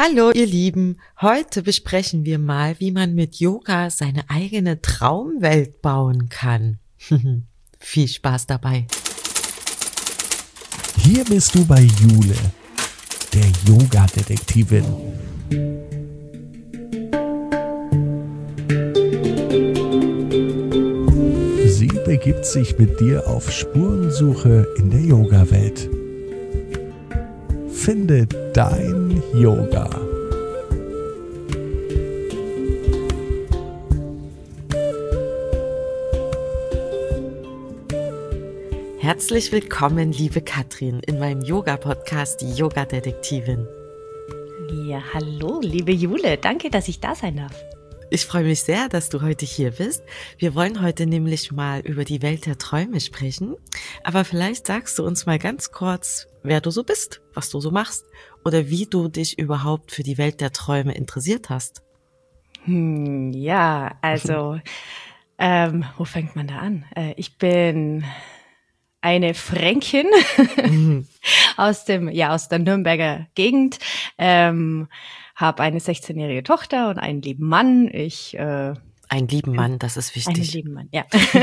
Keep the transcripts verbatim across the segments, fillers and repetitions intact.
Hallo ihr Lieben, heute besprechen wir mal, wie man mit Yoga seine eigene Traumwelt bauen kann. Viel Spaß dabei. Hier bist du bei Jule, der Yoga-Detektivin. Sie begibt sich mit dir auf Spurensuche in der Yoga-Welt. Finde dein Yoga. Herzlich willkommen, liebe Katrin, in meinem Yoga-Podcast, die Yoga-Detektivin. Ja, hallo, liebe Jule, danke, dass ich da sein darf. Ich freue mich sehr, dass du heute hier bist. Wir wollen heute nämlich mal über die Welt der Träume sprechen. Aber vielleicht sagst du uns mal ganz kurz, wer du so bist, was du so machst oder wie du dich überhaupt für die Welt der Träume interessiert hast. Hm, ja, also, ähm, wo fängt man da an? Äh, ich bin eine Fränkin mhm. aus dem, ja, aus der Nürnberger Gegend. Ähm, habe eine sechzehnjährige Tochter und einen lieben Mann. Ich äh, Einen lieben Mann, das ist wichtig. Einen lieben Mann, ja.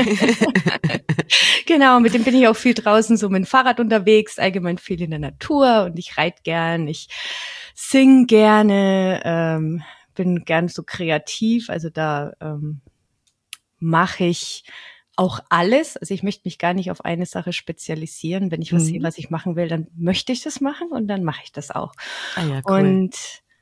Genau, mit dem bin ich auch viel draußen so mit dem Fahrrad unterwegs, allgemein viel in der Natur und ich reite gern, ich sing gerne, ähm, bin gern so kreativ, also da ähm, mache ich auch alles. Also ich möchte mich gar nicht auf eine Sache spezialisieren. Wenn ich was mhm. sehe, was ich machen will, dann möchte ich das machen und dann mache ich das auch. Ah ja, cool. Und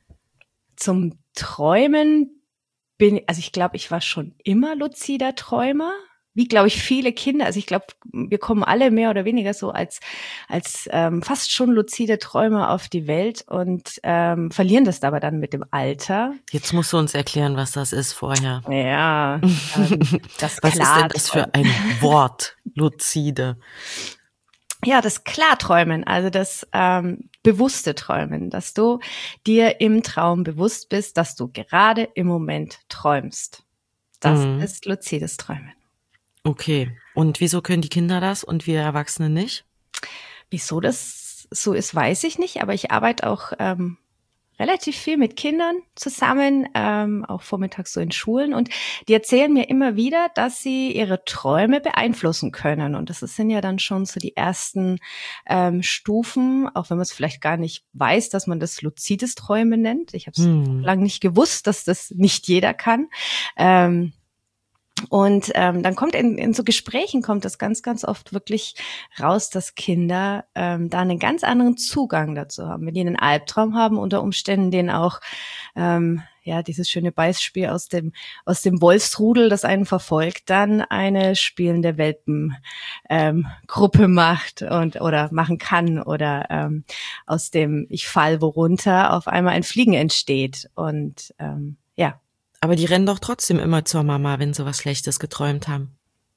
zum Träumen bin, also ich glaube, ich war schon immer luzider Träumer, wie glaube ich viele Kinder. Also ich glaube, wir kommen alle mehr oder weniger so als als ähm, fast schon luzide Träumer auf die Welt und ähm, verlieren das aber dann mit dem Alter. Jetzt musst du uns erklären, was das ist vorher. Ja, ähm, das was ist denn das für ein Wort, luzide? Ja, das Klarträumen, also das ähm, bewusste Träumen, dass du dir im Traum bewusst bist, dass du gerade im Moment träumst. Das mhm. ist luzides Träumen. Okay, und wieso können die Kinder das und wir Erwachsene nicht? Wieso das so ist, weiß ich nicht, aber ich arbeite auch ähm, relativ viel mit Kindern zusammen, ähm, auch vormittags so in Schulen und die erzählen mir immer wieder, dass sie ihre Träume beeinflussen können und das sind ja dann schon so die ersten ähm, Stufen, auch wenn man es vielleicht gar nicht weiß, dass man das luzides Träumen nennt. Ich habe es hm. lange nicht gewusst, dass das nicht jeder kann. Ähm, Und ähm, dann kommt in, in so Gesprächen kommt das ganz, ganz oft wirklich raus, dass Kinder ähm, da einen ganz anderen Zugang dazu haben. Wenn die einen Albtraum haben, unter Umständen den auch, ähm, ja, dieses schöne Beispiel aus dem aus dem Wolfsrudel, das einen verfolgt, dann eine spielende Welpengruppe ähm, Gruppe macht und oder machen kann oder ähm, aus dem Ich fall wo runter auf einmal ein Fliegen entsteht und ähm, ja. Aber die rennen doch trotzdem immer zur Mama, wenn sie was Schlechtes geträumt haben.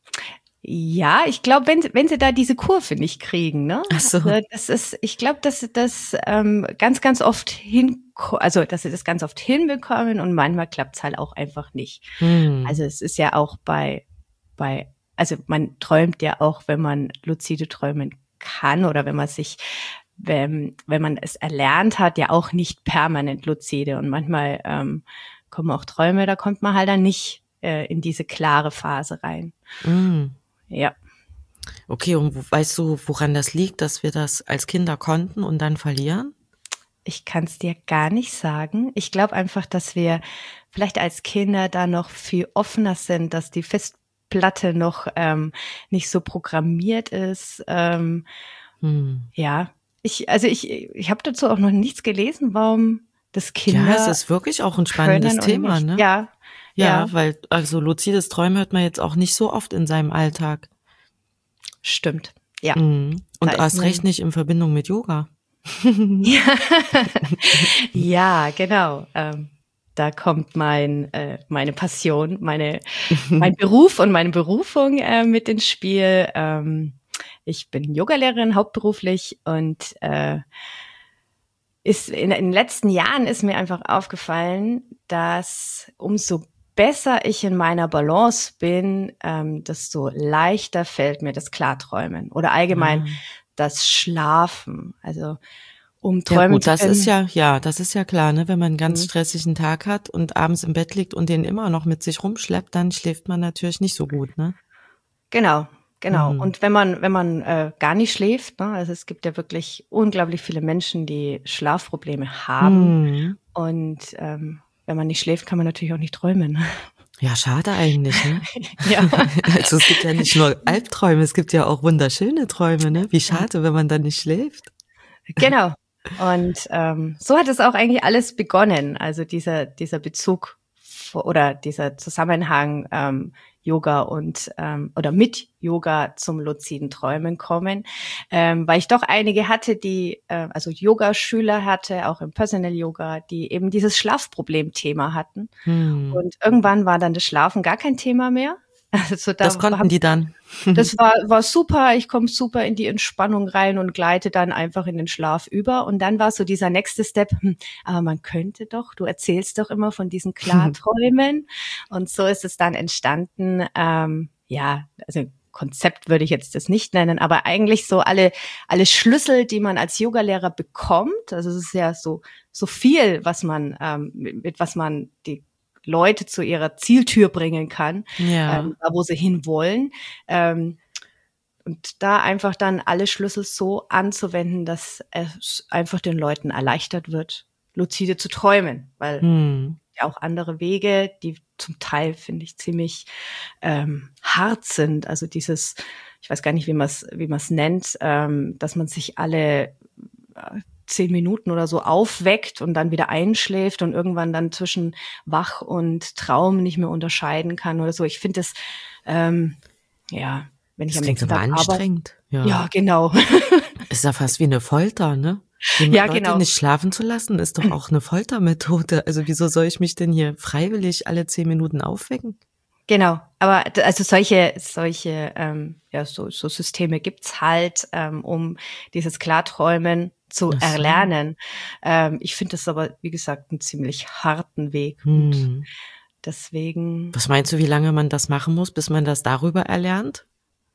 Ja, ich glaube, wenn wenn sie da diese Kurve nicht kriegen, ne? Ach so. Also das ist, ich glaube, dass sie das ähm, ganz, ganz oft hin, also dass sie das ganz oft hinbekommen und manchmal klappt's halt auch einfach nicht. Hm. Also es ist ja auch bei bei, also man träumt ja auch, wenn man luzide träumen kann oder wenn man sich wenn wenn man es erlernt hat, ja auch nicht permanent luzide und manchmal ähm, kommen auch Träume, da kommt man halt dann nicht äh, in diese klare Phase rein. Mm. Ja. Okay, und weißt du, woran das liegt, dass wir das als Kinder konnten und dann verlieren? Ich kann es dir gar nicht sagen. Ich glaube einfach, dass wir vielleicht als Kinder da noch viel offener sind, dass die Festplatte noch ähm, nicht so programmiert ist. Ähm, hm. Ja, ich also ich ich habe dazu auch noch nichts gelesen, warum das Kinder. Ja, es ist wirklich auch ein spannendes Thema, ne? Ja, ja. Ja, weil also luzides Träumen hört man jetzt auch nicht so oft in seinem Alltag. Stimmt, ja. Mhm. Und erst recht nicht in Verbindung mit Yoga. ja. ja, genau. Ähm, da kommt mein äh, meine Passion, meine mein Beruf und meine Berufung äh, mit ins Spiel. Ähm, ich bin Yogalehrerin hauptberuflich und äh, ist in, in den letzten Jahren ist mir einfach aufgefallen, dass umso besser ich in meiner Balance bin, ähm, desto leichter fällt mir das Klarträumen oder allgemein mhm. das Schlafen. Also um träumen ja, gut, zu das können. ist ja, ja, das ist ja klar, ne? Wenn man einen ganz Mhm. stressigen Tag hat und abends im Bett liegt und den immer noch mit sich rumschleppt, dann schläft man natürlich nicht so gut, ne? Genau, genau. Mhm. Und wenn man, wenn man äh, gar nicht schläft, ne, also es gibt ja wirklich unglaublich viele Menschen, die Schlafprobleme haben. Mhm. Und ähm, wenn man nicht schläft, kann man natürlich auch nicht träumen. Ja, schade eigentlich, ne? Ja. Also es gibt ja nicht nur Albträume, es gibt ja auch wunderschöne Träume, ne? Wie schade, wenn man dann nicht schläft. Genau. Und ähm, so hat es auch eigentlich alles begonnen. Also dieser dieser Bezug vor- oder dieser Zusammenhang ähm, Yoga und ähm, oder mit Yoga zum luziden Träumen kommen, ähm, weil ich doch einige hatte, die äh, also Yogaschüler hatte, auch im Personal Yoga, die eben dieses Schlafproblem-Thema hatten. Hm. Und irgendwann war dann das Schlafen gar kein Thema mehr. Also Das da konnten die dann. das war, war super. Ich komme super in die Entspannung rein und gleite dann einfach in den Schlaf über. Und dann war so dieser nächste Step, hm, aber man könnte doch, du erzählst doch immer von diesen Klarträumen. Und so ist es dann entstanden. Ähm, ja, also Konzept würde ich jetzt das nicht nennen, aber eigentlich so alle, alle Schlüssel, die man als Yogalehrer bekommt. Also es ist ja so, so viel, was man, ähm, mit, mit was man die Leute zu ihrer Zieltür bringen kann, Ja. ähm, da wo sie hinwollen. Ähm, und da einfach dann alle Schlüssel so anzuwenden, dass es einfach den Leuten erleichtert wird, luzide zu träumen, weil Hm. ja auch andere Wege, die zum Teil, finde ich, ziemlich ähm, hart sind. Also dieses, ich weiß gar nicht, wie man es wie man es nennt, ähm, dass man sich alle äh, zehn Minuten oder so aufweckt und dann wieder einschläft und irgendwann dann zwischen Wach und Traum nicht mehr unterscheiden kann oder so. Ich finde das, ähm, ja, wenn ich Das am klingt nächsten aber Tag arbeite. anstrengend. Ja. Ja, genau. Ist ja fast wie eine Folter, ne? Die Ja, Leute genau. nicht schlafen zu lassen, ist doch auch eine Foltermethode. Also wieso soll ich mich denn hier freiwillig alle zehn Minuten aufwecken? Genau, aber d- also solche solche ähm, ja so so Systeme gibt's halt, ähm, um dieses Klarträumen zu Ach so. erlernen. Ähm, ich finde das aber, wie gesagt, einen ziemlich harten Weg und Hm. deswegen, Was meinst du, wie lange man das machen muss, bis man das darüber erlernt?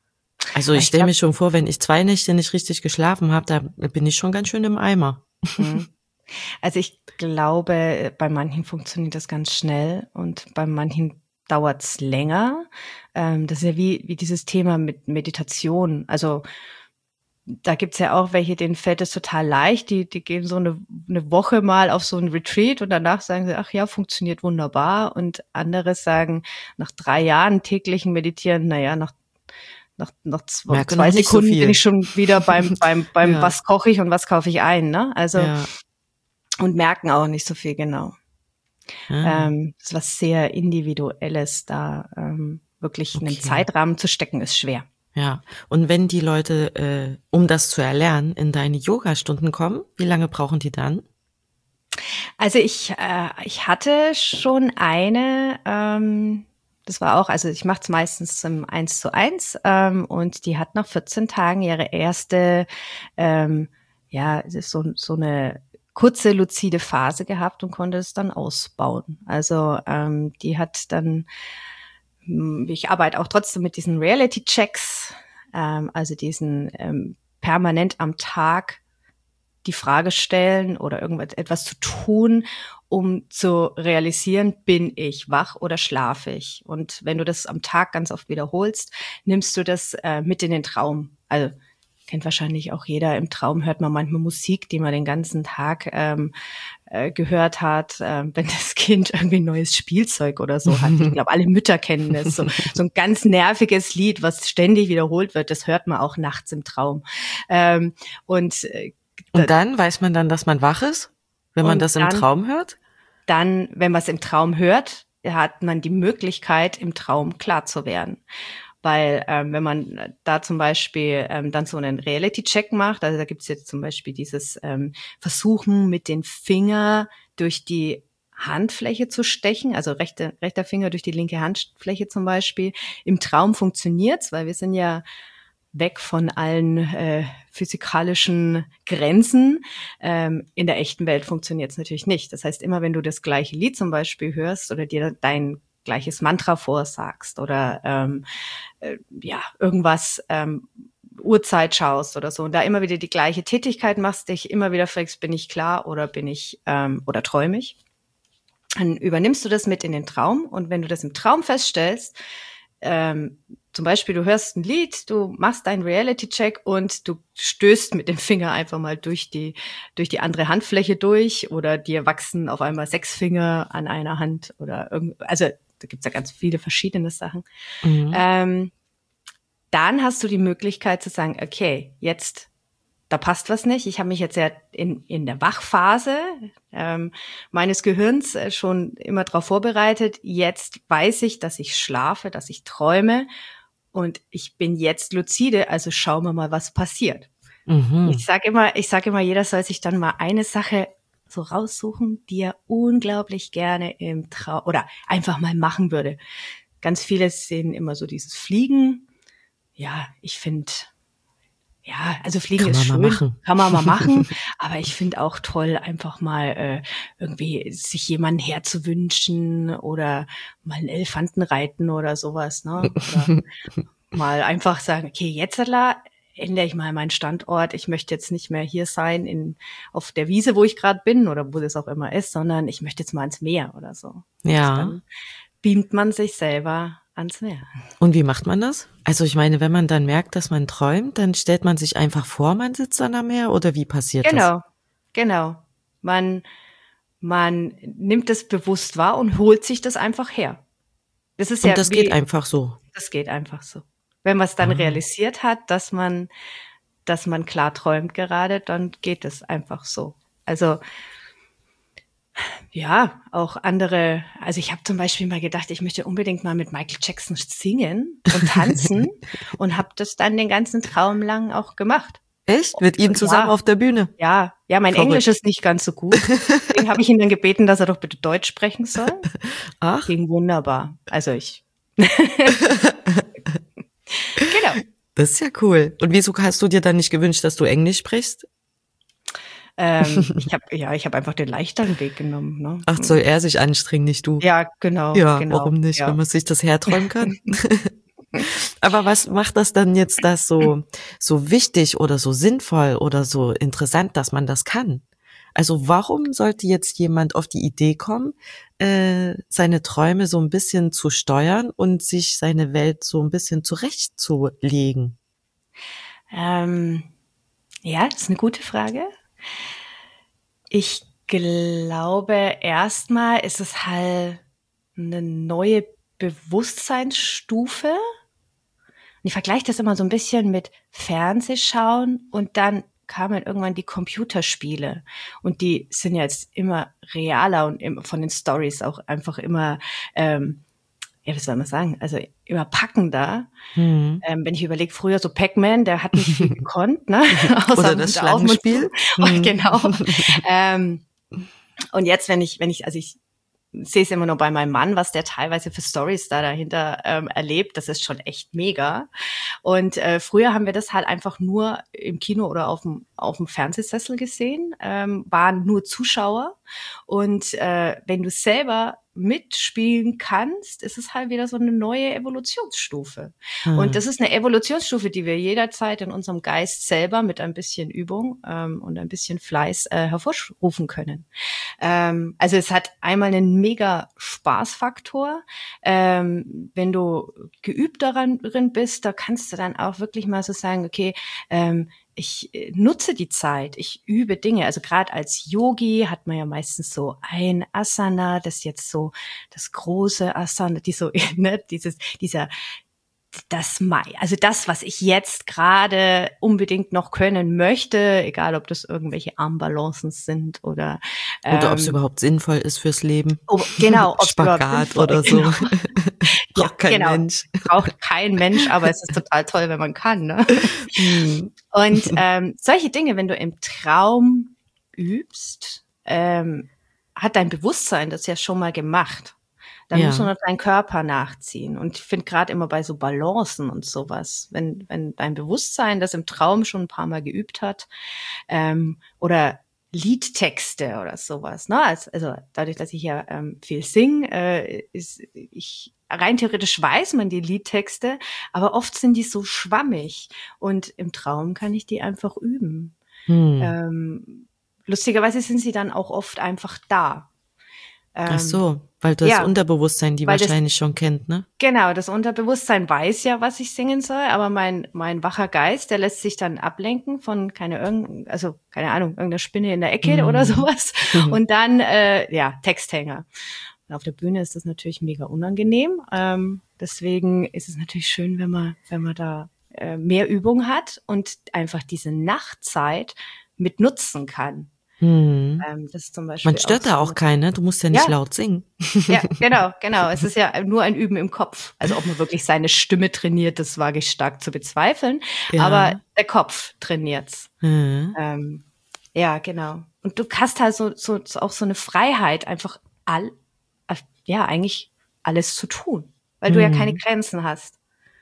Also ich ich stelle glaube, mir schon vor, wenn ich zwei Nächte nicht richtig geschlafen habe, da bin ich schon ganz schön im Eimer. also ich glaube, bei manchen funktioniert das ganz schnell und bei manchen dauert's länger. Ähm, das ist ja wie wie dieses Thema mit Meditation. Also da gibt's ja auch welche, denen fällt es total leicht, die die gehen so eine eine Woche mal auf so ein Retreat und danach sagen sie: „Ach ja, funktioniert wunderbar." Und andere sagen nach drei Jahren täglichen Meditieren: „Na ja, nach nach nach zw Merke noch zwei nicht so Sekunden bin viel. ich schon wieder beim beim beim Ja, was koche ich und was kaufe ich ein", ne? Also ja. und merken auch nicht so viel, genau. Ah, Ähm, das ist was sehr Individuelles, da ähm, wirklich einen okay. Zeitrahmen zu stecken, ist schwer. Ja. Und wenn die Leute, äh, um das zu erlernen, in deine Yogastunden kommen, wie lange brauchen die dann? Also ich, äh, ich hatte schon eine, ähm, das war auch, also ich mache es meistens im Eins zu eins ähm, und die hat nach vierzehn Tagen ihre erste, ähm, ja, es ist so, so eine kurze luzide Phase gehabt und konnte es dann ausbauen. Also ähm, die hat dann, hm, ich arbeite auch trotzdem mit diesen Reality-Checks, ähm, also diesen ähm, permanent am Tag die Frage stellen oder irgendwas etwas zu tun, um zu realisieren, bin ich wach oder schlafe ich? Und wenn du das am Tag ganz oft wiederholst, nimmst du das äh, mit in den Traum. Also kennt wahrscheinlich auch jeder, im Traum hört man manchmal Musik, die man den ganzen Tag ähm, äh, gehört hat, äh, wenn das Kind irgendwie ein neues Spielzeug oder so hat. Ich glaube, alle Mütter kennen das. So, so ein ganz nerviges Lied, was ständig wiederholt wird, das hört man auch nachts im Traum. Ähm, und äh, Und dann weiß man dann, dass man wach ist, wenn man und das im dann, Traum hört? dann, wenn man es im Traum hört, hat man die Möglichkeit, im Traum klar zu werden. Weil ähm, wenn man da zum Beispiel ähm, dann so einen Reality-Check macht, also da gibt's jetzt zum Beispiel dieses ähm, Versuchen mit den Finger durch die Handfläche zu stechen, also rechte, rechter Finger durch die linke Handfläche zum Beispiel. Im Traum funktioniert's, weil wir sind ja weg von allen äh, physikalischen Grenzen. Ähm, in der echten Welt funktioniert es natürlich nicht. Das heißt, immer wenn du das gleiche Lied zum Beispiel hörst oder dir dein gleiches Mantra vorsagst oder ähm, äh, ja irgendwas, ähm, Uhrzeit schaust oder so und da immer wieder die gleiche Tätigkeit machst, dich immer wieder fragst, bin ich klar oder bin ich ähm, oder träume ich? Dann übernimmst du das mit in den Traum und wenn du das im Traum feststellst, ähm, zum Beispiel du hörst ein Lied, du machst deinen Reality-Check und du stößt mit dem Finger einfach mal durch die durch die andere Handfläche durch oder dir wachsen auf einmal sechs Finger an einer Hand oder irgend, also da gibt's ja ganz viele verschiedene Sachen. Mhm. Ähm, dann hast du die Möglichkeit zu sagen, okay, jetzt da passt was nicht. Ich habe mich jetzt ja in in der Wachphase ähm, meines Gehirns äh, schon immer darauf vorbereitet. Jetzt weiß ich, dass ich schlafe, dass ich träume und ich bin jetzt luzide. Also schauen wir mal, was passiert. Mhm. Ich sage immer, ich sage immer, jeder soll sich dann mal eine Sache so raussuchen, die er unglaublich gerne im Traum oder einfach mal machen würde. Ganz viele sehen immer so dieses Fliegen. Ja, ich finde Ja, also Fliegen ist schön, kann man mal machen, aber ich finde auch toll, einfach mal äh, irgendwie sich jemanden herzuwünschen oder mal einen Elefanten reiten oder sowas, ne? Oder mal einfach sagen, okay, jetzt ändere ich mal meinen Standort, ich möchte jetzt nicht mehr hier sein in auf der Wiese, wo ich gerade bin oder wo das auch immer ist, sondern ich möchte jetzt mal ins Meer oder so. Ja. Und dann beamt man sich selber ans Meer. Und wie macht man das? Also ich meine, wenn man dann merkt, dass man träumt, dann stellt man sich einfach vor, man sitzt dann am Meer oder wie passiert genau, das? Genau, genau. Man, man nimmt es bewusst wahr und holt sich das einfach her. Das ist und ja das wie, geht einfach so? Das geht einfach so. Wenn man es dann ah. realisiert hat, dass man, dass man klar träumt gerade, dann geht es einfach so. Also ja, auch andere, also ich habe zum Beispiel mal gedacht, ich möchte unbedingt mal mit Michael Jackson singen und tanzen und habe das dann den ganzen Traum lang auch gemacht. Echt? Mit ihm zusammen ja, auf der Bühne? Ja, ja, mein Verrückt. Englisch ist nicht ganz so gut. Deswegen habe ich ihn dann gebeten, dass er doch bitte Deutsch sprechen soll. Ach. Ging wunderbar. Also ich. Genau. Das ist ja cool. Und wieso hast du dir dann nicht gewünscht, dass du Englisch sprichst? Ähm, ich habe ja, ich habe einfach den leichteren Weg genommen. Ne? Ach, soll er sich anstrengen, nicht du? Ja, genau. Ja, genau, warum nicht, ja. wenn man sich das herträumen kann? Aber was macht das dann jetzt das so so wichtig oder so sinnvoll oder so interessant, dass man das kann? Also warum sollte jetzt jemand auf die Idee kommen, äh, seine Träume so ein bisschen zu steuern und sich seine Welt so ein bisschen zurechtzulegen? Ähm, ja, das ist eine gute Frage. Ich glaube, erstmal ist es halt eine neue Bewusstseinsstufe. Und ich vergleiche das immer so ein bisschen mit Fernsehschauen und dann kamen irgendwann die Computerspiele und die sind ja jetzt immer realer und von den Stories auch einfach immer, ähm, ja, was soll man sagen, also immer packender. Mhm. Ähm, wenn ich überlege, früher so Pac-Man, der hat nicht viel gekonnt, ne? Oder das Schlangenspiel. Mhm. Genau. ähm, und jetzt, wenn ich, wenn ich, also ich sehe es immer nur bei meinem Mann, was der teilweise für Stories da dahinter ähm, erlebt. Das ist schon echt mega. Und äh, früher haben wir das halt einfach nur im Kino oder auf dem auf dem Fernsehsessel gesehen, ähm, waren nur Zuschauer. Und äh, wenn du selber mitspielen kannst, ist es halt wieder so eine neue Evolutionsstufe. Hm. Und das ist eine Evolutionsstufe, die wir jederzeit in unserem Geist selber mit ein bisschen Übung ähm, und ein bisschen Fleiß äh, hervorrufen können. Ähm, also es hat einmal einen mega Spaßfaktor. Ähm, wenn du geübt daran drin bist, da kannst du dann auch wirklich mal so sagen, okay, ähm, ich nutze die Zeit, ich übe Dinge. Also gerade als Yogi hat man ja meistens so ein Asana, das jetzt so das große Asana, die so, ne, dieses, dieser, das, also das, was ich jetzt gerade unbedingt noch können möchte, egal ob das irgendwelche Armbalancen sind oder ähm, oder ob es überhaupt sinnvoll ist fürs Leben. Oh, genau, Spagat oder so. Genau. Braucht ja, kein genau. Mensch. Braucht kein Mensch, aber es ist total toll, wenn man kann. Ne? Mhm. Und ähm, solche Dinge, wenn du im Traum übst, ähm, hat dein Bewusstsein das ja schon mal gemacht. Dann ja. muss nur noch dein Körper nachziehen. Und ich finde gerade immer bei so Balancen und sowas, wenn wenn dein Bewusstsein das im Traum schon ein paar Mal geübt hat, ähm, oder Liedtexte oder sowas. Ne? Also, also dadurch, dass ich ja ähm, viel singe, äh, ist, ich rein theoretisch weiß man die Liedtexte, aber oft sind die so schwammig und im Traum kann ich die einfach üben. Hm. Ähm, lustigerweise sind sie dann auch oft einfach da. Ähm, Ach so, weil das ja, Unterbewusstsein die wahrscheinlich das, schon kennt, ne? Genau, das Unterbewusstsein weiß ja, was ich singen soll, aber mein mein wacher Geist, der lässt sich dann ablenken von keine irgend, also keine Ahnung, irgendeiner Spinne in der Ecke mm. oder sowas und dann äh, ja Texthänger. Und auf der Bühne ist das natürlich mega unangenehm. Ähm, deswegen ist es natürlich schön, wenn man wenn man da äh, mehr Übung hat und einfach diese Nachtzeit mit nutzen kann. Hm. Ähm, das ist zum Beispiel Man stört auch so da auch keine, du musst ja nicht ja. laut singen. Ja, genau, genau. Es ist ja nur ein Üben im Kopf. Also ob man wirklich seine Stimme trainiert, das wage ich stark zu bezweifeln. Ja. Aber der Kopf trainiert's. Mhm. Ähm, ja, genau. Und du hast halt so, so, so auch so eine Freiheit, einfach all, ja, eigentlich alles zu tun, weil mhm. du ja keine Grenzen hast.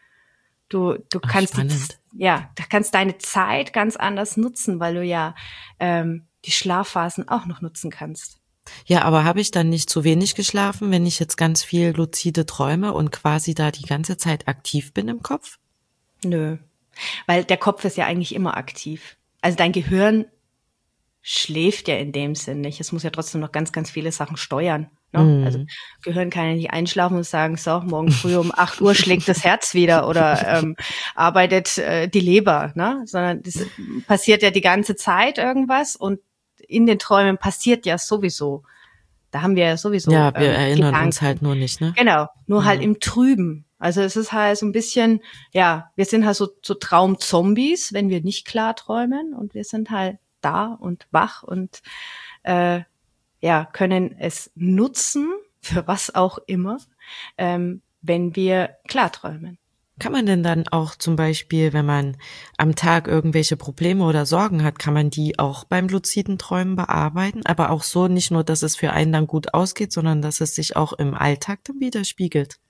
Du, du Ach, kannst, die, spannend. ja, du kannst deine Zeit ganz anders nutzen, weil du ja ähm, die Schlafphasen auch noch nutzen kannst. Ja, aber habe ich dann nicht zu wenig geschlafen, wenn ich jetzt ganz viel luzide träume und quasi da die ganze Zeit aktiv bin im Kopf? Nö, weil der Kopf ist ja eigentlich immer aktiv. Also dein Gehirn schläft ja in dem Sinn nicht. Es muss ja trotzdem noch ganz, ganz viele Sachen steuern. Ne? Mm. Also Gehirn kann ja nicht einschlafen und sagen, so, morgen früh um acht Uhr schlägt das Herz wieder oder ähm, arbeitet äh, die Leber, ne? Sondern das passiert ja die ganze Zeit irgendwas und in den Träumen passiert ja sowieso. Da haben wir ja sowieso Ja, wir ähm, erinnern Gedanken. uns halt nur nicht, ne? Genau, nur ja. halt im Trüben. Also es ist halt so ein bisschen, ja, wir sind halt so, so Traumzombies, wenn wir nicht klar träumen und wir sind halt da und wach und äh, ja, können es nutzen, für was auch immer, ähm, wenn wir klar träumen. Kann man denn dann auch zum Beispiel, wenn man am Tag irgendwelche Probleme oder Sorgen hat, kann man die auch beim luziden Träumen bearbeiten? Aber auch so, nicht nur, dass es für einen dann gut ausgeht, sondern dass es sich auch im Alltag dann widerspiegelt.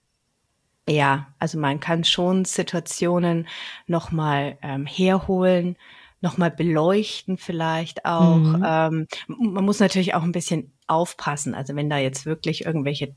Ja, also man kann schon Situationen nochmal ähm, herholen, nochmal beleuchten vielleicht auch. Mhm. Ähm, man muss natürlich auch ein bisschen aufpassen. Also wenn da jetzt wirklich irgendwelche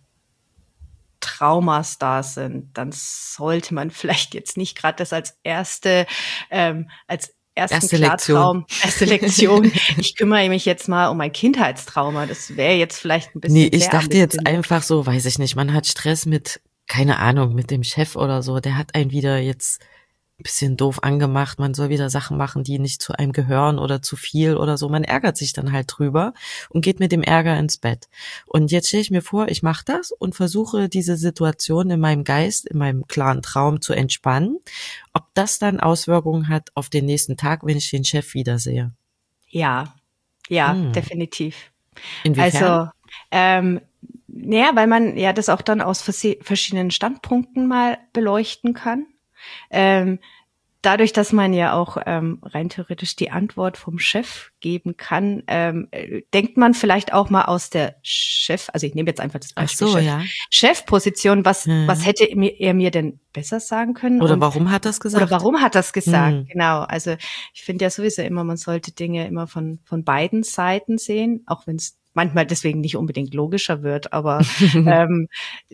Traumas da sind, dann sollte man vielleicht jetzt nicht gerade das als erste, ähm, als ersten erste Klartraum, Lektion. erste Lektion. Ich kümmere mich jetzt mal um mein Kindheitstrauma. Das wäre jetzt vielleicht ein bisschen Nee, ich sehr dachte jetzt einfach so, weiß ich nicht, man hat Stress mit, keine Ahnung, mit dem Chef oder so. Der hat einen wieder jetzt ein bisschen doof angemacht. Man soll wieder Sachen machen, die nicht zu einem gehören oder zu viel oder so. Man ärgert sich dann halt drüber und geht mit dem Ärger ins Bett. Und jetzt stelle ich mir vor, ich mache das und versuche diese Situation in meinem Geist, in meinem klaren Traum zu entspannen. Ob das dann Auswirkungen hat auf den nächsten Tag, wenn ich den Chef wiedersehe? Ja, ja, hm. definitiv. Inwiefern? Also, ähm, naja, weil man ja das auch dann aus verschiedenen Standpunkten mal beleuchten kann. Ähm, dadurch, dass man ja auch ähm, rein theoretisch die Antwort vom Chef geben kann, ähm, denkt man vielleicht auch mal aus der Chef, also ich nehme jetzt einfach das Beispiel Ach so, Chef, ja. Chefposition, was hm. was hätte er mir, er mir denn besser sagen können? Oder und, warum hat er es gesagt? Oder warum hat er es gesagt? Hm. Genau, also ich finde ja sowieso immer, man sollte Dinge immer von von beiden Seiten sehen, auch wenn es manchmal deswegen nicht unbedingt logischer wird, aber ähm,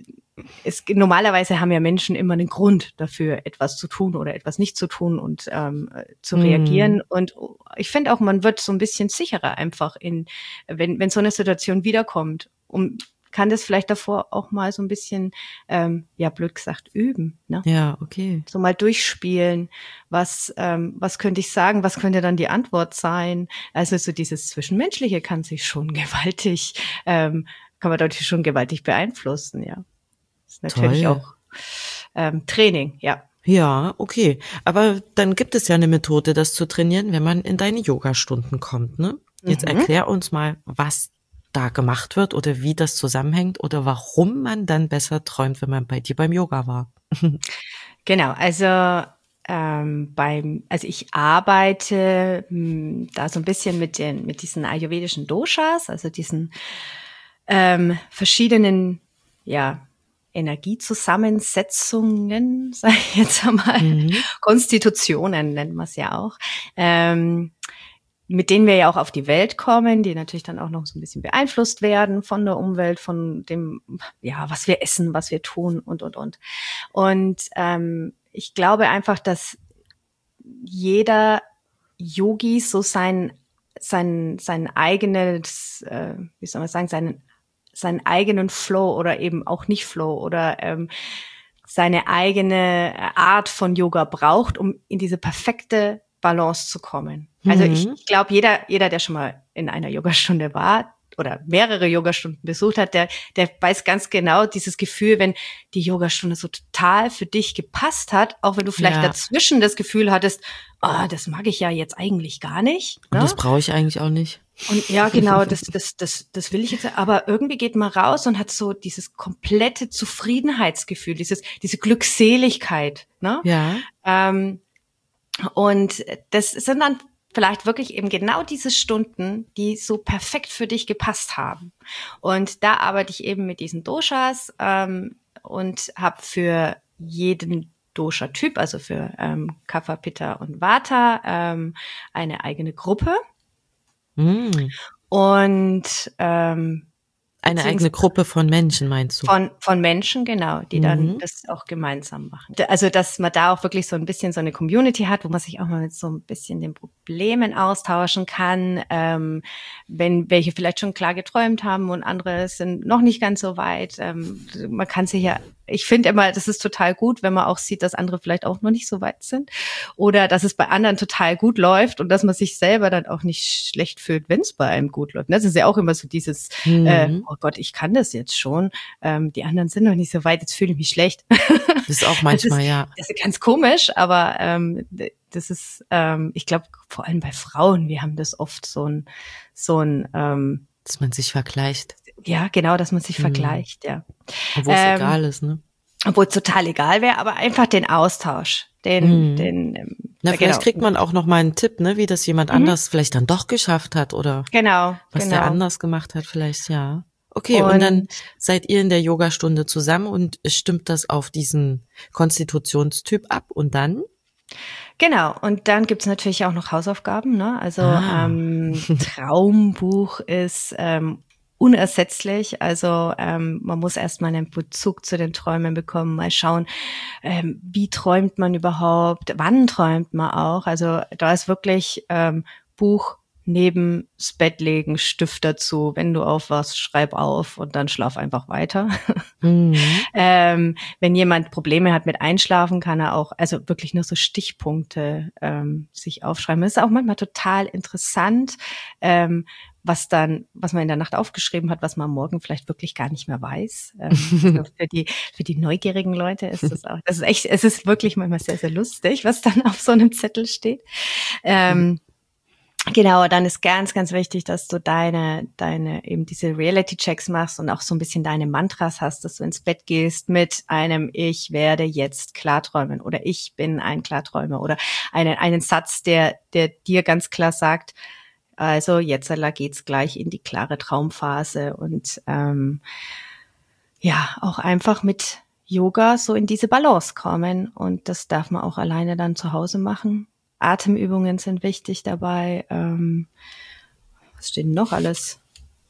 es, normalerweise haben ja Menschen immer einen Grund dafür, etwas zu tun oder etwas nicht zu tun und ähm, zu mm. reagieren. Und ich finde auch, man wird so ein bisschen sicherer einfach in, wenn wenn so eine Situation wiederkommt, um kann das vielleicht davor auch mal so ein bisschen, ähm, ja blöd gesagt, üben. Ne? Ja, okay. So mal durchspielen, was ähm, was könnte ich sagen, was könnte dann die Antwort sein? Also so dieses Zwischenmenschliche kann sich schon gewaltig, ähm, kann man dadurch schon gewaltig beeinflussen, ja. Das ist natürlich Toll. auch ähm, Training, ja. Ja, okay. Aber dann gibt es ja eine Methode, das zu trainieren, wenn man in deine Yoga-Stunden kommt, ne? Jetzt mhm. erklär uns mal, was da gemacht wird oder wie das zusammenhängt oder warum man dann besser träumt, wenn man bei dir beim Yoga war. Genau, also ähm, beim, also ich arbeite mh, da so ein bisschen mit den, mit diesen ayurvedischen Doshas, also diesen ähm, verschiedenen, ja, Energiezusammensetzungen, sage ich jetzt einmal, mhm. Konstitutionen nennt man es ja auch. Ähm, mit denen wir ja auch auf die Welt kommen, die natürlich dann auch noch so ein bisschen beeinflusst werden von der Umwelt, von dem, ja, was wir essen, was wir tun und, und, und. Und ähm, ich glaube einfach, dass jeder Yogi so sein, sein, sein eigenes, äh, wie soll man sagen, seinen, seinen eigenen Flow oder eben auch nicht Flow oder ähm, seine eigene Art von Yoga braucht, um in diese perfekte Balance zu kommen. Also Mhm. ich, ich glaube, jeder, jeder, der schon mal in einer Yogastunde war oder mehrere Yogastunden besucht hat, der, der weiß ganz genau dieses Gefühl, wenn die Yogastunde so total für dich gepasst hat, auch wenn du vielleicht Ja. dazwischen das Gefühl hattest, oh, das mag ich ja jetzt eigentlich gar nicht. Und Ne? das brauche ich eigentlich auch nicht. Und ja, genau, das, das, das, das will ich jetzt. Aber irgendwie geht man raus und hat so dieses komplette Zufriedenheitsgefühl, dieses, diese Glückseligkeit. Ne? Ja. Ähm, und das sind dann vielleicht wirklich eben genau diese Stunden, die so perfekt für dich gepasst haben. Und da arbeite ich eben mit diesen Doshas ähm, und habe für jeden Dosha-Typ, also für ähm, Kapha, Pitta und Vata, ähm, eine eigene Gruppe. Mhm. Und ähm, Eine eigene Gruppe von Menschen, meinst du? Von, von Menschen, genau, die dann Mhm. das auch gemeinsam machen. Also, dass man da auch wirklich so ein bisschen so eine Community hat, wo man sich auch mal mit so ein bisschen den Problemen austauschen kann, ähm, wenn welche vielleicht schon klar geträumt haben und andere sind noch nicht ganz so weit. Ähm, man kann sich ja, ich finde immer, das ist total gut, wenn man auch sieht, dass andere vielleicht auch noch nicht so weit sind oder dass es bei anderen total gut läuft und dass man sich selber dann auch nicht schlecht fühlt, wenn es bei einem gut läuft. Das ist ja auch immer so dieses, Mhm. äh, oh Gott, ich kann das jetzt schon, ähm, die anderen sind noch nicht so weit, jetzt fühle ich mich schlecht. Das ist auch manchmal, das ist, ja. Das ist ganz komisch, aber ähm, das ist, ähm, ich glaube, vor allem bei Frauen, wir haben das oft so ein, so ein, ähm, Dass man sich vergleicht. ja, genau, dass man sich Mhm. vergleicht, ja. Obwohl es Ähm, egal ist, ne? Obwohl es total egal wäre, aber einfach den Austausch, den, Mhm. den, ähm, Na, ja, vielleicht genau. kriegt man auch noch mal einen Tipp, ne, wie das jemand Mhm. anders vielleicht dann doch geschafft hat oder Genau, was genau. der anders gemacht hat, vielleicht, ja. Okay, und, Und- dann seid ihr in der Yogastunde zusammen und stimmt das auf diesen Konstitutionstyp ab und dann? Genau, und dann gibt's natürlich auch noch Hausaufgaben, ne? Also Ah. ähm, Traumbuch ist ähm, unersetzlich. Also ähm, man muss erstmal einen Bezug zu den Träumen bekommen, mal schauen, ähm, wie träumt man überhaupt, wann träumt man auch. Also da ist wirklich ähm, Buch neben das Bett legen, Stift dazu. Wenn du aufwachst, schreib auf und dann schlaf einfach weiter. Mhm. Ähm, wenn jemand Probleme hat mit Einschlafen, kann er auch, also wirklich nur so Stichpunkte ähm, sich aufschreiben. Das ist auch manchmal total interessant, ähm, was dann, was man in der Nacht aufgeschrieben hat, was man am Morgen vielleicht wirklich gar nicht mehr weiß. Ähm, also für die, für die neugierigen Leute ist das auch, das ist echt, es ist wirklich manchmal sehr, sehr lustig, was dann auf so einem Zettel steht. Ähm, Genau, dann ist ganz, ganz wichtig, dass du deine, deine, eben diese Reality-Checks machst und auch so ein bisschen deine Mantras hast, dass du ins Bett gehst mit einem Ich werde jetzt Klarträumen oder ich bin ein Klarträumer oder einen, einen Satz, der, der dir ganz klar sagt, also jetzt geht's gleich in die klare Traumphase und, ähm, ja, auch einfach mit Yoga so in diese Balance kommen und das darf man auch alleine dann zu Hause machen. Atemübungen sind wichtig dabei. Ähm, was steht denn noch alles?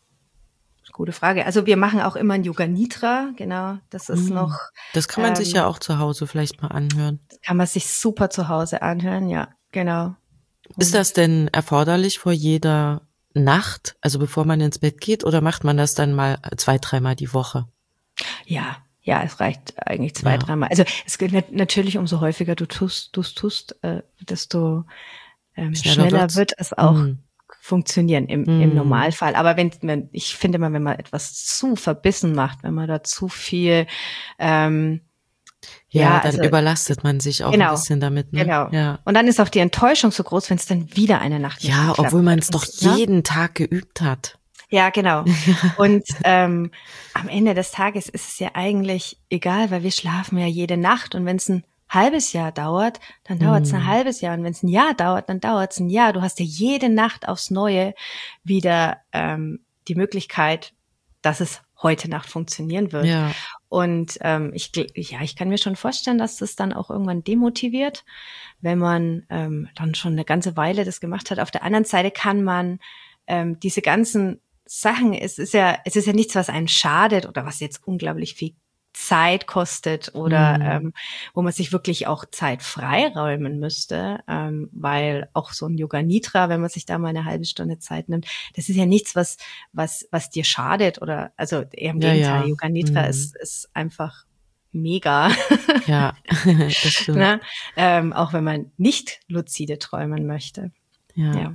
Gute Frage. Also wir machen auch immer ein Yoga Nidra, genau. Das ist Mhm. noch. Das kann man ähm, sich ja auch zu Hause vielleicht mal anhören. Kann man sich super zu Hause anhören, ja, genau. Ist das denn erforderlich vor jeder Nacht, also bevor man ins Bett geht, oder macht man das dann mal zwei, dreimal die Woche? Ja, ja, es reicht eigentlich zwei, Ja. dreimal. Also es geht nat- natürlich, umso häufiger du tust, du tust, äh, desto ähm, Schneller schneller wird's. wird es auch Mhm. funktionieren im, Mhm. im Normalfall. Aber wenn, wenn, ich finde mal, wenn man etwas zu verbissen macht, wenn man da zu viel, ähm, Ja, Ja, dann also- überlastet man sich auch Genau, ein bisschen damit, ne? genau. Ja. Und dann ist auch die Enttäuschung so groß, wenn es dann wieder eine Nacht nicht Ja, geklappt obwohl man es hat. doch Und, ne? jeden Tag geübt hat. Ja, genau. Und ähm, am Ende des Tages ist es ja eigentlich egal, weil wir schlafen ja jede Nacht. Und wenn es ein halbes Jahr dauert, dann dauert es ein Mhm. halbes Jahr. Und wenn es ein Jahr dauert, dann dauert es ein Jahr. Du hast ja jede Nacht aufs Neue wieder ähm, die Möglichkeit, dass es heute Nacht funktionieren wird. Ja. Und ähm, ich, ja, ich kann mir schon vorstellen, dass das dann auch irgendwann demotiviert, wenn man ähm, dann schon eine ganze Weile das gemacht hat. Auf der anderen Seite kann man ähm, diese ganzen Sachen, es ist ja, es ist ja nichts, was einen schadet oder was jetzt unglaublich viel Zeit kostet oder mhm. ähm, wo man sich wirklich auch Zeit freiräumen müsste, ähm, weil auch so ein Yoga Nidra, wenn man sich da mal eine halbe Stunde Zeit nimmt, das ist ja nichts, was was was dir schadet oder also eher im ja, Gegenteil. ja. Yoga Nidra mhm. ist ist einfach mega. Ja, das stimmt. Na, ähm, auch wenn man nicht luzide träumen möchte. Ja. ja.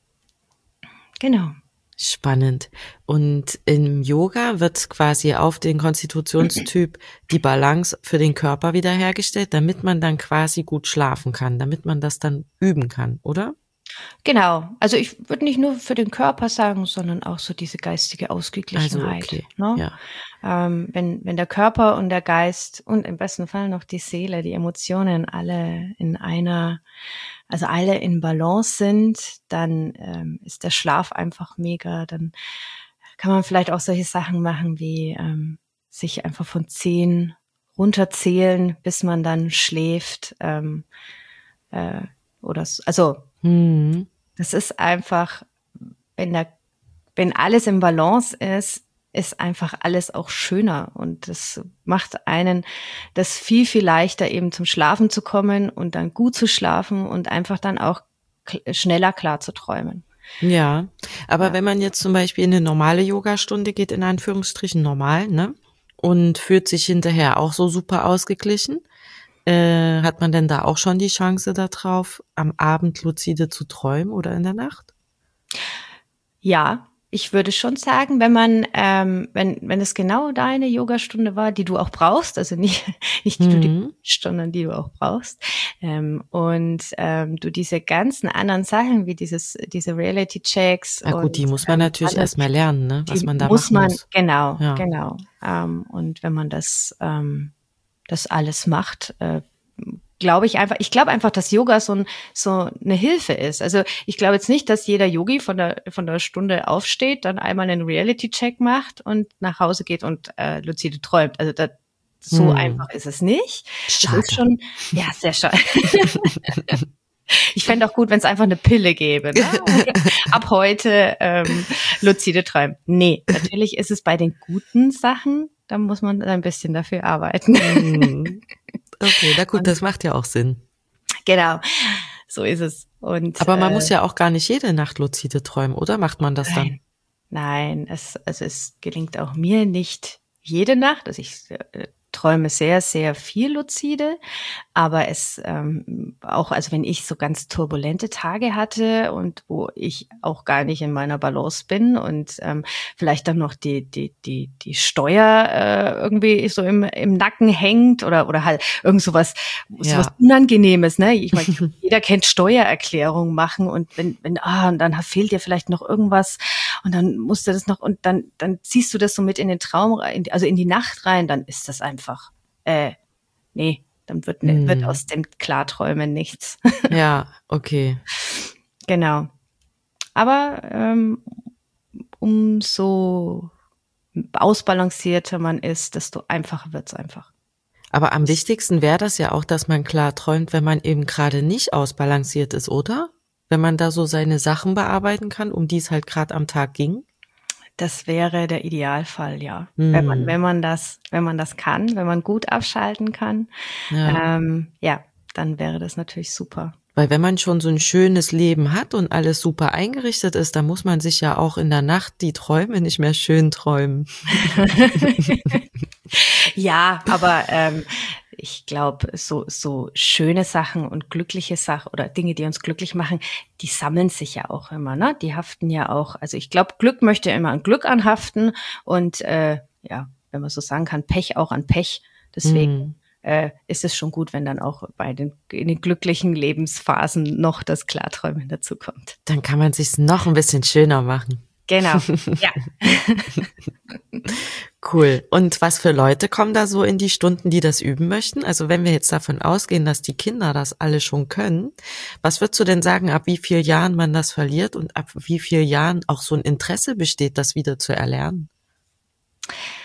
Genau. Spannend. Und im Yoga wird quasi auf den Konstitutionstyp die Balance für den Körper wiederhergestellt, damit man dann quasi gut schlafen kann, damit man das dann üben kann, oder? Genau. Also ich würde nicht nur für den Körper sagen, sondern auch so diese geistige Ausgeglichenheit. Also okay. Ne? Ja. Ähm, wenn, wenn der Körper und der Geist und im besten Fall noch die Seele, die Emotionen alle in einer, also alle in Balance sind, dann ähm, ist der Schlaf einfach mega. Dann kann man vielleicht auch solche Sachen machen wie ähm, sich einfach von zehn runterzählen, bis man dann schläft. Ähm, äh, oder so. Also hm. das ist einfach, wenn der, wenn alles im Balance ist, ist einfach alles auch schöner und das macht einen das viel, viel leichter eben zum Schlafen zu kommen und dann gut zu schlafen und einfach dann auch k- schneller klar zu träumen. Ja, aber Ja. wenn man jetzt zum Beispiel in eine normale Yogastunde geht, in Anführungsstrichen normal, ne, und fühlt sich hinterher auch so super ausgeglichen, äh, hat man denn da auch schon die Chance darauf, am Abend luzide zu träumen oder in der Nacht? Ja, ich würde schon sagen, wenn man, ähm, wenn wenn es genau deine Yogastunde war, die du auch brauchst, also nicht nicht die du die Mhm. Stunden, die du auch brauchst, ähm, und ähm, du diese ganzen anderen Sachen wie dieses diese Reality Checks Na gut, und die muss man ähm, natürlich alles, erstmal lernen, ne, was die man da muss machen man muss. genau Ja. genau ähm, und wenn man das ähm, das alles macht, äh, glaube ich einfach, ich glaube einfach, dass Yoga so, ein, so eine Hilfe ist. Also ich glaube jetzt nicht, dass jeder Yogi von der von der Stunde aufsteht, dann einmal einen Reality-Check macht und nach Hause geht und äh, lucide träumt. Also das, so Hm. einfach ist es nicht. Schade. Das ist schon, ja, sehr schade. Ich fände auch gut, wenn es einfach eine Pille gäbe. Ne? Ab heute ähm, lucide träumen. Nee, natürlich ist es bei den guten Sachen, da muss man ein bisschen dafür arbeiten. Hm. Okay, na gut, Und- das macht ja auch Sinn. Genau, so ist es. Und, Aber man äh, muss ja auch gar nicht jede Nacht luzide träumen, oder macht man das dann? Nein, nein, es, also es gelingt auch mir nicht jede Nacht. Also ich äh, träume sehr, sehr viel luzide, aber es ähm, auch, also wenn ich so ganz turbulente Tage hatte und wo ich auch gar nicht in meiner Balance bin und ähm, vielleicht dann noch die die die die Steuer äh, irgendwie so im im Nacken hängt oder oder halt irgend sowas Ja. sowas Unangenehmes, ne? Ich meine, jeder kennt Steuererklärung machen und wenn wenn ah und dann fehlt dir vielleicht noch irgendwas und dann musst du das noch und dann dann ziehst du das so mit in den Traum rein, also in die Nacht rein, dann ist das einfach äh nee, dann wird ne, Hm. wird aus dem Klarträumen nichts. Ja, okay. Genau. Aber ähm, umso ausbalancierter man ist, desto einfacher wird's einfach. Aber am wichtigsten wäre das ja auch, dass man klar träumt, wenn man eben gerade nicht ausbalanciert ist, oder? Wenn man da so seine Sachen bearbeiten kann, um die es halt gerade am Tag ging. Das wäre der Idealfall, ja. Hm. Wenn man, wenn man das, wenn man das kann, wenn man gut abschalten kann, Ja. ähm, ja, dann wäre das natürlich super. Weil wenn man schon so ein schönes Leben hat und alles super eingerichtet ist, dann muss man sich ja auch in der Nacht die Träume nicht mehr schön träumen. Ja, aber ähm, ich glaube, so so schöne Sachen und glückliche Sachen oder Dinge, die uns glücklich machen, die sammeln sich ja auch immer, ne? Die haften ja auch. Also ich glaube, Glück möchte immer an Glück anhaften und äh, ja, wenn man so sagen kann, Pech auch an Pech. Deswegen Hm. äh, ist es schon gut, wenn dann auch bei den in den glücklichen Lebensphasen noch das Klarträumen dazu kommt. Dann kann man sich's noch ein bisschen schöner machen. Genau. Ja. Cool. Und was für Leute kommen da so in die Stunden, die das üben möchten? Also wenn wir jetzt davon ausgehen, dass die Kinder das alle schon können, was würdest du denn sagen, ab wie vielen Jahren man das verliert und ab wie vielen Jahren auch so ein Interesse besteht, das wieder zu erlernen?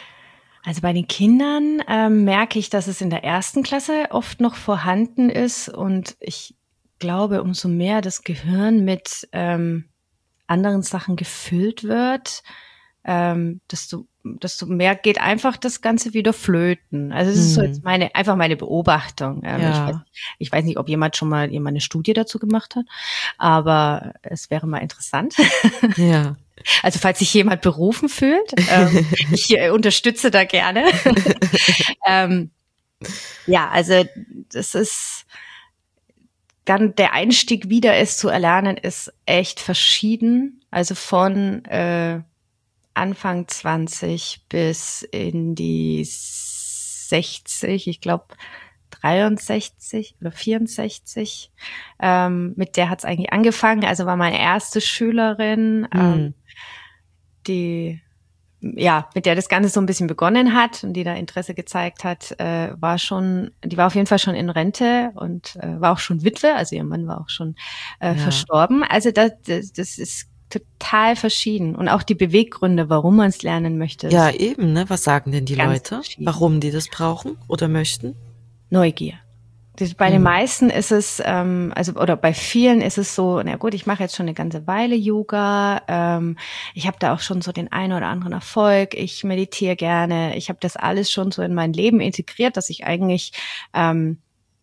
Also bei den Kindern ähm, merke ich, dass es in der ersten Klasse oft noch vorhanden ist und ich glaube, umso mehr das Gehirn mit ähm, anderen Sachen gefüllt wird, ähm, desto, desto mehr geht einfach das Ganze wieder flöten. Also das ist so jetzt meine, einfach meine Beobachtung. Ähm, Ja. ich, weiß, ich weiß nicht, ob jemand schon mal jemand eine Studie dazu gemacht hat, aber es wäre mal interessant. Ja. Also falls sich jemand berufen fühlt, ähm, ich äh, unterstütze da gerne. ähm, ja, also das ist dann der Einstieg wieder es zu erlernen, ist echt verschieden. Also von äh, Anfang zwanzig bis in die sechzig, ich glaube dreiundsechzig oder vierundsechzig. Ähm, mit der hat es eigentlich angefangen. Also war meine erste Schülerin, ähm, Mhm. die ja, mit der das Ganze so ein bisschen begonnen hat und die da Interesse gezeigt hat, äh, war schon, die war auf jeden Fall schon in Rente und äh, war auch schon Witwe, also ihr Mann war auch schon äh, Ja. verstorben. Also das, das, das ist total verschieden und auch die Beweggründe, warum man es lernen möchte, Ja, ist eben, ne? Was sagen denn die ganz Leute? verschieden. Warum die das brauchen oder möchten? Neugier. Das, bei Mhm. den meisten ist es, ähm, also oder bei vielen ist es so, na gut, ich mache jetzt schon eine ganze Weile Yoga, ähm, ich habe da auch schon so den einen oder anderen Erfolg, ich meditiere gerne, ich habe das alles schon so in mein Leben integriert, dass ich eigentlich ähm,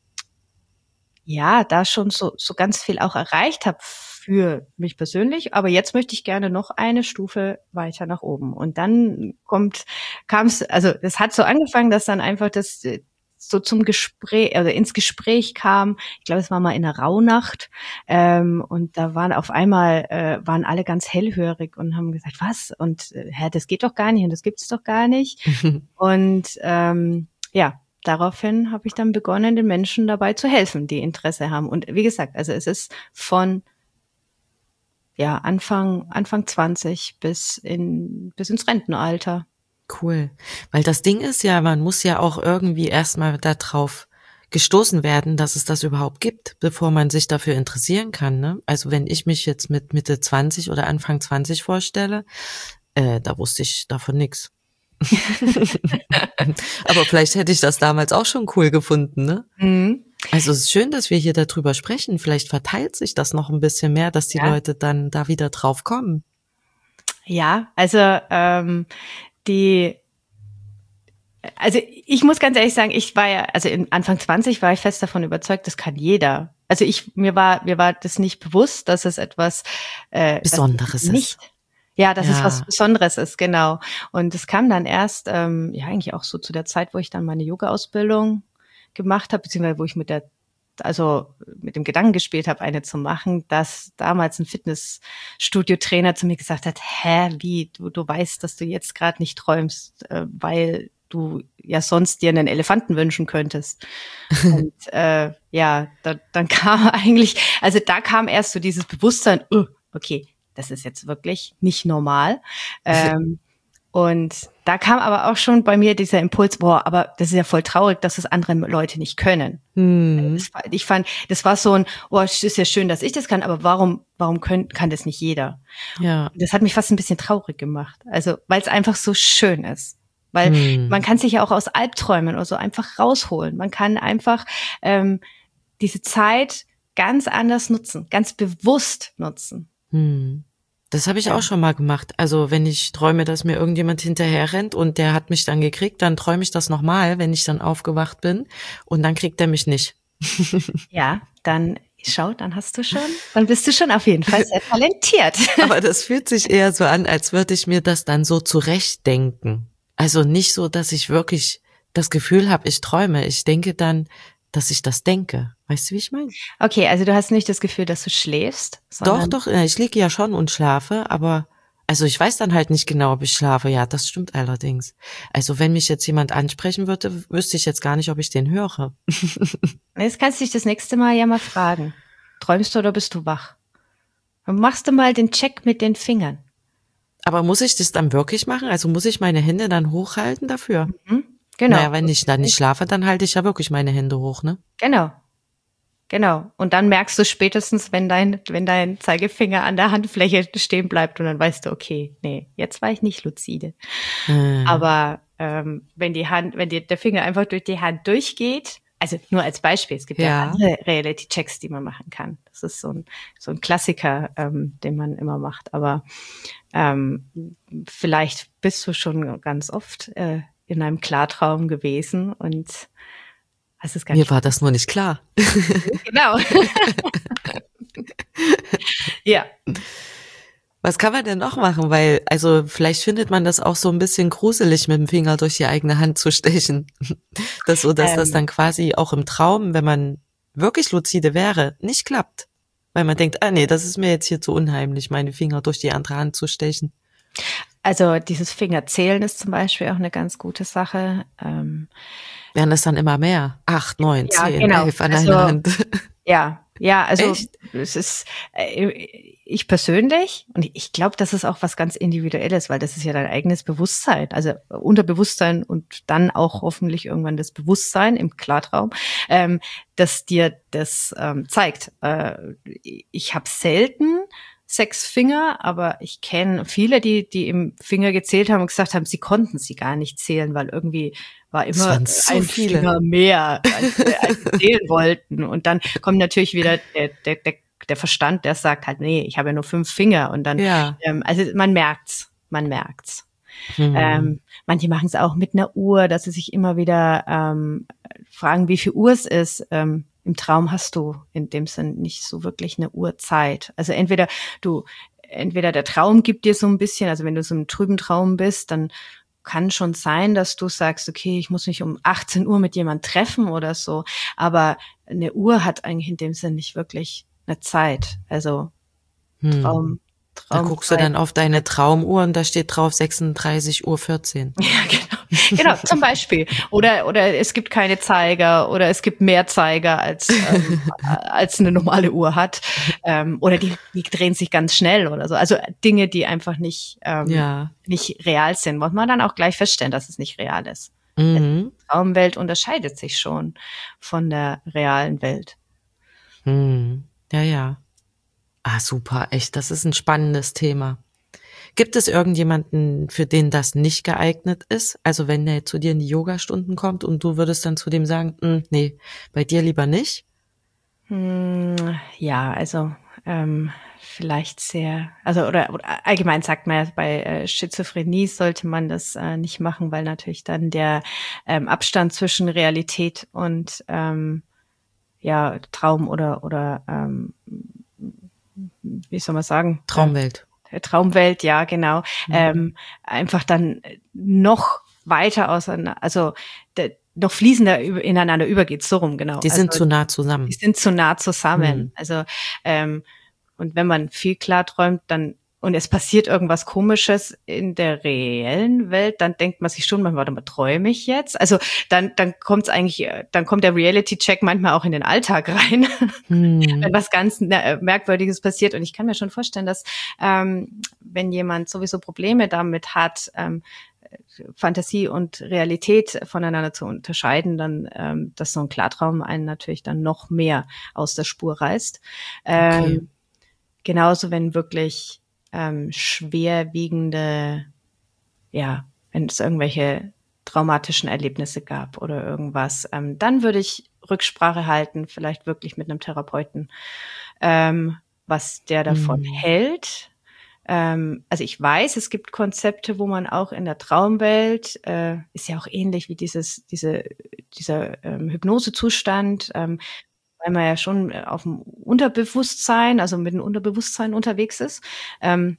ja da schon so so ganz viel auch erreicht habe für mich persönlich, aber jetzt möchte ich gerne noch eine Stufe weiter nach oben. Und dann kommt, kam es, also es hat so angefangen, dass dann einfach das äh, so zum Gespräch oder ins Gespräch kam. Ich glaube, es war mal in der Rauhnacht ähm, und da waren auf einmal äh, waren alle ganz hellhörig und haben gesagt, was? Und äh, hä, das geht doch gar nicht und das gibt's doch gar nicht. Und ähm, ja, daraufhin habe ich dann begonnen, den Menschen dabei zu helfen, die Interesse haben. Und wie gesagt, also es ist von ja Anfang Anfang zwanzig bis in bis ins Rentenalter. Cool. Weil das Ding ist ja, man muss ja auch irgendwie erstmal darauf gestoßen werden, dass es das überhaupt gibt, bevor man sich dafür interessieren kann, ne? Also wenn ich mich jetzt mit Mitte zwanzig oder Anfang zwanzig vorstelle, äh, da wusste ich davon nix. Aber vielleicht hätte ich das damals auch schon cool gefunden, ne? Mhm. Also es ist schön, dass wir hier darüber sprechen. Vielleicht verteilt sich das noch ein bisschen mehr, dass die Ja. Leute dann da wieder drauf kommen. Ja, also ähm, die, also ich muss ganz ehrlich sagen, ich war ja, also in Anfang zwanzig war ich fest davon überzeugt, das kann jeder. Also ich, mir war, mir war das nicht bewusst, dass es etwas äh, Besonderes dass nicht, ist. ja, dass es Ja. was Besonderes ist, genau. Und es kam dann erst, ähm, ja eigentlich auch so zu der Zeit, wo ich dann meine Yoga-Ausbildung gemacht habe, beziehungsweise wo ich mit der also mit dem Gedanken gespielt habe, eine zu machen, dass damals ein Fitnessstudio-Trainer zu mir gesagt hat, hä, wie, du, du weißt, dass du jetzt gerade nicht träumst, äh, weil du ja sonst dir einen Elefanten wünschen könntest. Und äh, ja, da, dann kam eigentlich, also da kam erst so dieses Bewusstsein, uh, okay, das ist jetzt wirklich nicht normal. Ähm, Und da kam aber auch schon bei mir dieser Impuls, boah, aber das ist ja voll traurig, dass das andere Leute nicht können. Hm. Das war, ich fand, das war so ein, oh, es ist ja schön, dass ich das kann, aber warum, warum können, kann das nicht jeder? Ja. Das hat mich fast ein bisschen traurig gemacht. Also, weil es einfach so schön ist. Weil Hm. man kann sich ja auch aus Albträumen oder so einfach rausholen. Man kann einfach ähm, diese Zeit ganz anders nutzen, ganz bewusst nutzen. Hm. Das habe ich Ja. auch schon mal gemacht. Also wenn ich träume, dass mir irgendjemand hinterher rennt und der hat mich dann gekriegt, dann träume ich das nochmal, wenn ich dann aufgewacht bin und dann kriegt er mich nicht. Ja, dann schau, dann hast du schon, dann bist du schon auf jeden Fall sehr talentiert. Aber das fühlt sich eher so an, als würde ich mir das dann so zurechtdenken. Also nicht so, dass ich wirklich das Gefühl habe, ich träume. Ich denke dann, dass ich das denke. Weißt du, wie ich meine? Okay, also du hast nicht das Gefühl, dass du schläfst, Doch, sondern doch, äh, ich liege ja schon und schlafe, aber also ich weiß dann halt nicht genau, ob ich schlafe. Ja, das stimmt allerdings. Also wenn mich jetzt jemand ansprechen würde, wüsste ich jetzt gar nicht, ob ich den höre. Jetzt kannst du dich das nächste Mal ja mal fragen. Träumst du oder bist du wach? Und machst du mal den Check mit den Fingern. Aber muss ich das dann wirklich machen? Also muss ich meine Hände dann hochhalten dafür? Mhm. Genau. Naja, wenn ich dann nicht schlafe, dann halte ich ja wirklich meine Hände hoch, ne? Genau. Genau. Und dann merkst du spätestens, wenn dein, wenn dein Zeigefinger an der Handfläche stehen bleibt und dann weißt du, okay, nee, jetzt war ich nicht lucide. Äh, Aber ähm, wenn die Hand, wenn die, der Finger einfach durch die Hand durchgeht, also nur als Beispiel, es gibt ja, ja andere Reality-Checks, die man machen kann. Das ist so ein, so ein Klassiker, ähm, den man immer macht. Aber ähm, vielleicht bist du schon ganz oft äh, in einem Klartraum gewesen und hast es gar Mir nicht. Mir war das nur nicht klar. Genau. Ja. Was kann man denn noch machen? Weil, also vielleicht findet man das auch so ein bisschen gruselig, mit dem Finger durch die eigene Hand zu stechen. Das so, dass ähm, das dann quasi auch im Traum, wenn man wirklich lucide wäre, nicht klappt. Weil man denkt, ah nee, das ist mir jetzt hier zu unheimlich, meine Finger durch die andere Hand zu stechen. Also dieses Fingerzählen ist zum Beispiel auch eine ganz gute Sache. Ähm, Werden das dann immer mehr? Acht, neun, ja, zehn, genau. elf an also, einer Hand. Ja, ja, also Echt? es ist äh, ich persönlich, und ich glaube, das ist auch was ganz Individuelles, weil das ist ja dein eigenes Bewusstsein, also Unterbewusstsein und dann auch hoffentlich irgendwann das Bewusstsein im Klartraum, ähm, das dir das ähm, zeigt. Äh, ich habe selten sechs Finger, aber ich kenne viele, die die im Finger gezählt haben und gesagt haben, sie konnten sie gar nicht zählen, weil irgendwie war immer so ein viele. Finger mehr, als, als sie zählen wollten. Und dann kommt natürlich wieder der, der, der, der Verstand, der sagt halt, nee, ich habe ja nur fünf Finger. Und dann, ja. ähm, also man merkt's, man merkt's. Hm. Ähm, manche machen es auch mit einer Uhr, dass sie sich immer wieder ähm, fragen, wie viel Uhr es ist. Ähm, Im Traum hast du in dem Sinn nicht so wirklich eine Uhrzeit. Also entweder du, entweder der Traum gibt dir so ein bisschen, also wenn du so im trüben Traum bist, dann kann schon sein, dass du sagst, okay, ich muss mich um achtzehn Uhr mit jemand treffen oder so. Aber eine Uhr hat eigentlich in dem Sinn nicht wirklich eine Zeit. Also hm. Traum. Da guckst du dann auf deine Traumuhr und da steht drauf sechsunddreißig Uhr vierzehn. Ja, genau. Genau, zum Beispiel. Oder, oder es gibt keine Zeiger oder es gibt mehr Zeiger, als, ähm, als eine normale Uhr hat. Ähm, oder die, die drehen sich ganz schnell oder so. Also Dinge, die einfach nicht, ähm, ja. nicht real sind, muss man dann auch gleich feststellen, dass es nicht real ist. Mhm. Die Traumwelt unterscheidet sich schon von der realen Welt. Mhm. Ja, ja. Ah, super, echt, das ist ein spannendes Thema. Gibt es irgendjemanden, für den das nicht geeignet ist? Also wenn der zu dir in die Yogastunden kommt und du würdest dann zu dem sagen, nee, bei dir lieber nicht? Hm, ja, also ähm, vielleicht sehr, also oder, oder allgemein sagt man ja, bei äh, Schizophrenie sollte man das äh, nicht machen, weil natürlich dann der ähm, Abstand zwischen Realität und ähm, ja Traum oder oder ähm, wie soll man sagen? Traumwelt. Äh, Traumwelt, ja, genau. Mhm. Ähm, einfach dann noch weiter auseinander, also de, noch fließender ineinander übergeht, so rum, genau. Die sind also, zu nah zusammen. Die sind zu nah zusammen. Mhm. Also ähm, und wenn man viel klar träumt, dann und es passiert irgendwas Komisches in der reellen Welt, dann denkt man sich schon, man, warte mal, träume ich jetzt? Also dann dann kommt es eigentlich, dann kommt der Reality-Check manchmal auch in den Alltag rein, hm. wenn was ganz Merkwürdiges passiert. Und ich kann mir schon vorstellen, dass ähm, wenn jemand sowieso Probleme damit hat, ähm, Fantasie und Realität voneinander zu unterscheiden, dann, ähm, dass so ein Klartraum einen natürlich dann noch mehr aus der Spur reißt. Ähm, okay. Genauso, wenn wirklich Ähm, schwerwiegende, ja, wenn es irgendwelche traumatischen Erlebnisse gab oder irgendwas, ähm, dann würde ich Rücksprache halten, vielleicht wirklich mit einem Therapeuten, ähm, was der davon mhm. hält. Ähm, also ich weiß, es gibt Konzepte, wo man auch in der Traumwelt, äh, ist ja auch ähnlich wie dieses, diese, dieser ähm, Hypnosezustand, ähm, weil man ja schon auf dem Unterbewusstsein, also mit dem Unterbewusstsein unterwegs ist. Ähm,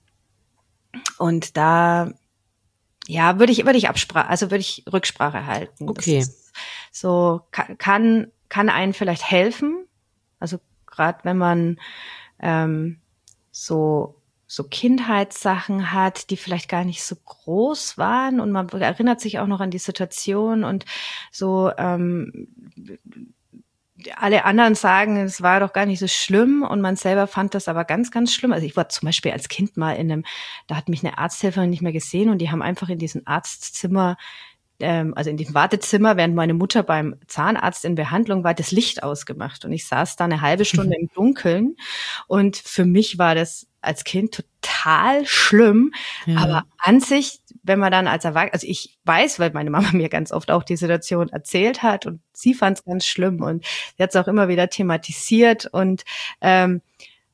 und da, ja, würde ich, würde ich Absprache, also würde ich Rücksprache halten. Okay. So kann, kann einen vielleicht helfen. Also gerade wenn man ähm, so so Kindheitssachen hat, die vielleicht gar nicht so groß waren und man erinnert sich auch noch an die Situation und so ähm, alle anderen sagen, es war doch gar nicht so schlimm und man selber fand das aber ganz, ganz schlimm. Also ich war zum Beispiel als Kind mal in einem, da hat mich eine Arzthelferin nicht mehr gesehen und die haben einfach in diesem Arztzimmer, ähm, also in diesem Wartezimmer, während meine Mutter beim Zahnarzt in Behandlung war, das Licht ausgemacht und ich saß da eine halbe Stunde im Dunkeln und für mich war das als Kind total schlimm, ja. Aber an sich wenn man dann als Erwachsener, also ich weiß, weil meine Mama mir ganz oft auch die Situation erzählt hat und sie fand es ganz schlimm und sie hat es auch immer wieder thematisiert und ähm,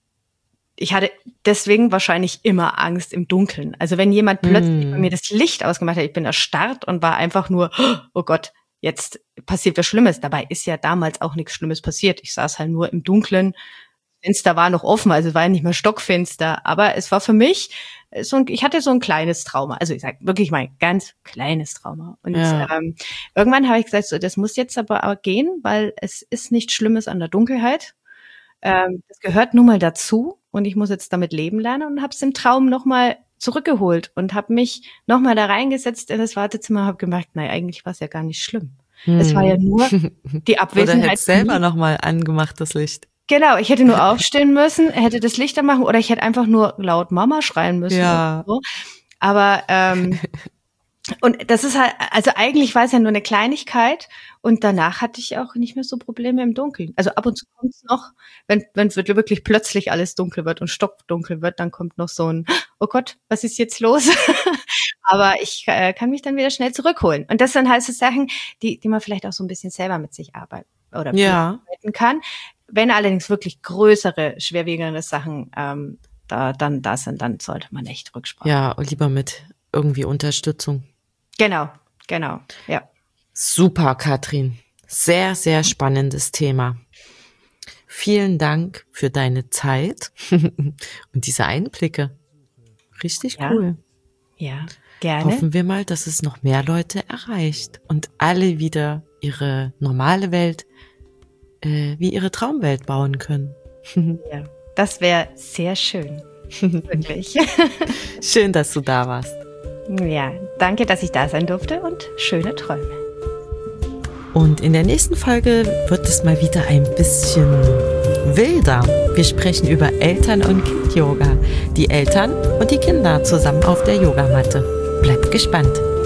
ich hatte deswegen wahrscheinlich immer Angst im Dunkeln. Also wenn jemand plötzlich mm. bei mir das Licht ausgemacht hat, ich bin erstarrt und war einfach nur, oh Gott, jetzt passiert was Schlimmes. Dabei ist ja damals auch nichts Schlimmes passiert. Ich saß halt nur im Dunkeln. Fenster war noch offen, also es war ja nicht mehr stockfinster. Aber es war für mich so ein, ich hatte so ein kleines Trauma. Also ich sage wirklich mal ganz kleines Trauma. Und ja. ähm, irgendwann habe ich gesagt, so, das muss jetzt aber auch gehen, weil es ist nichts Schlimmes an der Dunkelheit. Ähm, das gehört nun mal dazu und ich muss jetzt damit leben lernen und habe es im Traum nochmal zurückgeholt und habe mich nochmal da reingesetzt in das Wartezimmer und habe gemerkt, nein, eigentlich war es ja gar nicht schlimm. Hm. Es war ja nur die Abwesenheit. Oder hätte selber nochmal angemacht, das Licht. Genau, ich hätte nur aufstehen müssen, hätte das Licht anmachen oder ich hätte einfach nur laut Mama schreien müssen. Ja. So. Aber ähm, und das ist halt, also eigentlich war es ja nur eine Kleinigkeit und danach hatte ich auch nicht mehr so Probleme im Dunkeln. Also ab und zu kommt es noch, wenn wenn es wirklich plötzlich alles dunkel wird und stockdunkel wird, dann kommt noch so ein, oh Gott, was ist jetzt los? Aber ich äh, kann mich dann wieder schnell zurückholen. Und das sind halt so Sachen, die die man vielleicht auch so ein bisschen selber mit sich arbeiten oder ja. arbeiten kann. Wenn allerdings wirklich größere, schwerwiegende Sachen ähm, da dann da sind, dann sollte man echt Rücksprache. Ja, lieber mit irgendwie Unterstützung. Genau, genau, ja. Super, Katrin. Sehr, sehr spannendes Thema. Vielen Dank für deine Zeit und diese Einblicke. Richtig ja. cool. Ja, gerne. Hoffen wir mal, dass es noch mehr Leute erreicht und alle wieder ihre normale Welt äh, wie ihre Traumwelt bauen können. Ja, das wäre sehr schön. Wirklich. Schön, dass du da warst. Ja, danke, dass ich da sein durfte und schöne Träume. Und in der nächsten Folge wird es mal wieder ein bisschen wilder. Wir sprechen über Eltern- und Kind-Yoga. Die Eltern und die Kinder zusammen auf der Yogamatte. Bleibt gespannt.